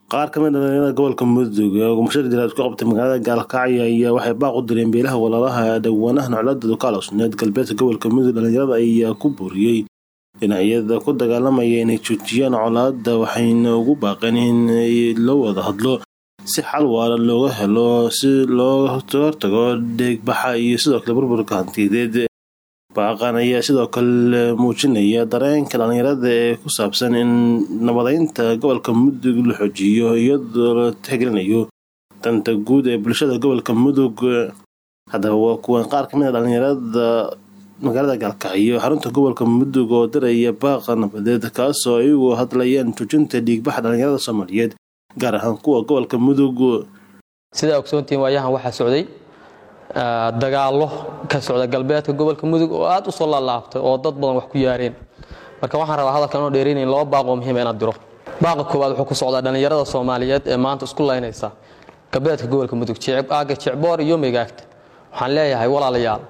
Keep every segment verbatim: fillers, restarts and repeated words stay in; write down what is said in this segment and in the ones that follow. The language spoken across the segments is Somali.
qaar ka mid ah gobolka Mudug oo musharaxiinta ku qabtay magaalada Gaalkacyo ayaa waxay baaq u direen beelaha walaalaha dhawanaha nocladooda kala cusneed galbeedka gobolka Mudug dhalinyarada ayaa ku buriyay dhinacyada ku dagaalamaya inay joojiyaan colaadda waxayna ugu baaqeen in la wada hadlo si xal waara looga helo si loo hortago deegbaxa iyo sidoo kale burburka hantiyadeed. baaqan ayaa sidoo kale muujinaya dareenka dhalinyarada ee ku saabsan in nabadeynta gobolka Mudug la xoojiyo iyadoo la tixgelinayo danta guud ee bulshada gobolka Mudug. haddaba waa kuwan qaar ka mid ah dhalinyarada magaalada Gaalkacyo xarunta gobolka Mudug oo diraya baaqa nabadeed kaasoo ay uga hadlayaan joojinta dhiigbaxa dhalinyarada Soomaaliyeed gaar ahaan kuwa gobolka Mudug. sida ogsoontiin waayahan waxa socday dagaalo ka socda galbeedka gobolka Mudug oo aad u soo laalaabtay oo dad badan wax ku yaareen. marka waxaan rabaa hadalkan oo dheereen in loo baaqo muhiim ah in diro. baaqa koowaad wuxuu ku socdaa dhalinyarada Soomaaliyeed ee maanta isku laynaysa galbeedka gobolka Mudug Jicib aaga Jicboor iyo Meegaagta. waxaan leeyahay walaalayaal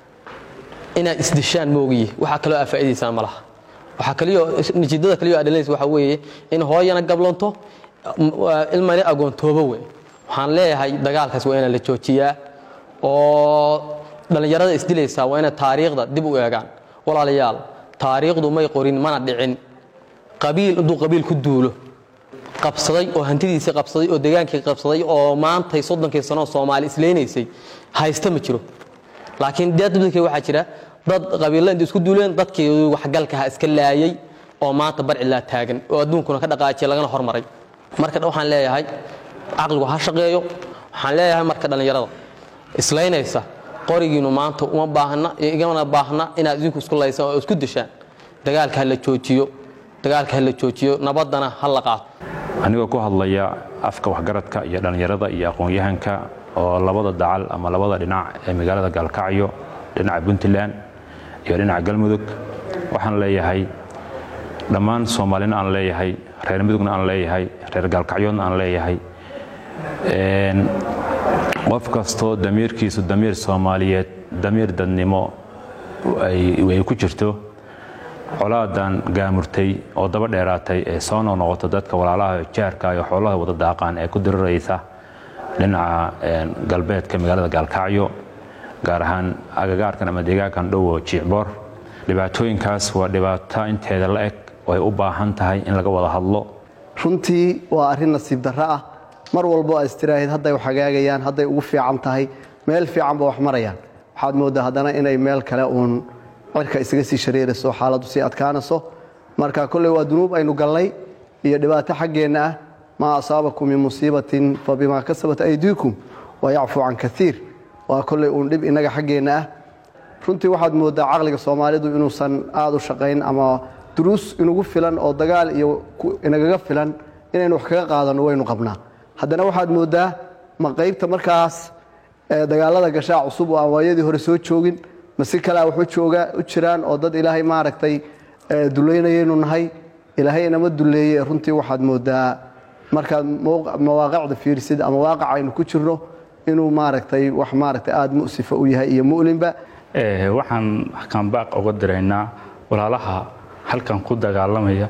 ina isdishaan moogiye waxa kale oo faa'iideysan ma laha. waxa kale oo nijidada kale oo adaleys waxa weeye in hooyana gablonto ilmaani agoontooba weey. waxaan leeyahay dagaalkaas waa in la joojiyaa oo dhalinyarada isdilaysa waa in taariikhda dib u eegaan. walaalayaal taariikhdu may qorin mana dhicin qabiil intuu qabiil ku duulo qabsaday oo hantidiisa qabsaday oo deegaankii qabsaday oo maanta soddonkii sano Soomaali isleeynayay haysta ma jiro. laakiin dadkii waxa jira dad qabiilada isku duuleen dadkii wax galka iska laayay oo maanta bar ilaa taagan oo adduunkuna ka dhaqaajay lagana hormaray. marka waxaan leeyahay aqligu ha shaqeeyo. waxaan leeyahay marka dhalinyarada islaynaysa qorigiinu maanta uma baahna igana baahna inaad idinku isku laysan oo isku dishaan. dagaalka la joojiyo dagaalka la joojiyo nabadana hal la qaato. anigoo ku hadlaya afka waxgaradka iyo dhalinyarada iyo aqoon-yahanka oo labada dacal ama labada dhinac ee magaalada Gaalkacyo dhinaca Puntland iyo dhinaca Galmudug waxaan leeyahay dhammaan Soomaalina aan leeyahay reer Mudugna aan leeyahay reer Gaalkacyoodna aan leeyahay een qof kasto damiirkiisu damiir Soomaaliyeed damiir dadnimo ay way ku jirto colaadan gaamurtay oo daba dheeraatay ee soo noqoto dadka walaalaha jaarka iyo xoolaha wada daaqan ee ku diraraysa dhinaca galbeedka magaalada Gaalkacyo gaar ahaan agagaarkan ama deegaankan dhow Jicboor. dhibaatooyinkaas waa dhibaato inteeda la eg oo ay u baahan tahay in laga wada hadlo. runtii waa arrin nasiib darro ah mar walba ay istiraahid hadday wax hagaagayaan hadday ugu fiican tahay meel fiican ba wax marayaan waxaad moodaa haddana inay meel kale uun cirka isaga sii shareerayso xaaladdu sii adkaanayso. marka kolley waa dunuub aynu galnay iyo dhibaato xaggeena ah ma asaabakum min musiibatin fa bima kasabat aydiikum wa ya'fu an kathiir. waa kolley uun dhib inaga xaggeena ah. runtii waxaad moodaa caqliga Soomaalidu inuusan aad u shaqayn ama duruus inugu filan oo dagaal iyo inaga filan inaynu wax kaga qaadano waynu qabnaa. haddana waxaad moodaa ma qaybta markaas dagaalada gashaa cusub oo awaayadii hore soo joogin ma si kala wax u jooga u jiraan oo dad Ilaahay ma aragtay duleynayeen nahay Ilaahayna ma duleeyay. runtii waxaad moodaa marka mawaaqicda fiirsid ama waaqac aynu ku jirno inuu ma aragtay wax ma aragtay aad mu'sifa u yahay iyo mu'limba. ee waxaan kan baaq uga direynaa walaalaha halkan ku dagaalamaya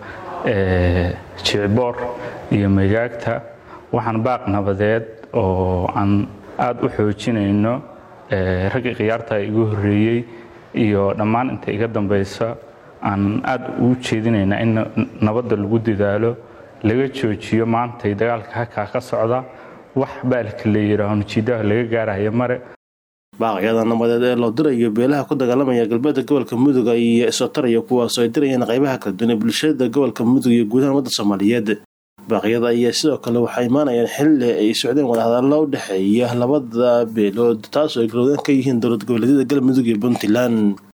ee Jicboor iyo Meegaagta. waxaan baaq nabadeed oo aan aad u xoojinayno ee ragga qiyaarta igu horeeyay iyo dhammaan inta iga dambaysa aan aad u jeedinayna in nabadda lagu dadaalo laga joojiyo maanta dagaalka ka ka socda wax baalka la yiraahdo jiidaha laga gaarayo mare. baaqyada nabadeed ee loo dirayo beelaha ku dagaalamaya galbeedka gobolka Mudug iyo Soomaaliya kuwaas oo ay dirayeen qaybaha kala duwan ee bulshada gobolka Mudug iyo guud ahaan waddanka Soomaaliyeed. baaqyada ayaa sidoo kale waxay imaanayaan xilli ay socdeen wada hadallo u dhaxeeya labada beelood taasoo ay galowdeen ka yihiin dowlad goboleedyada Galmudug iyo Puntland.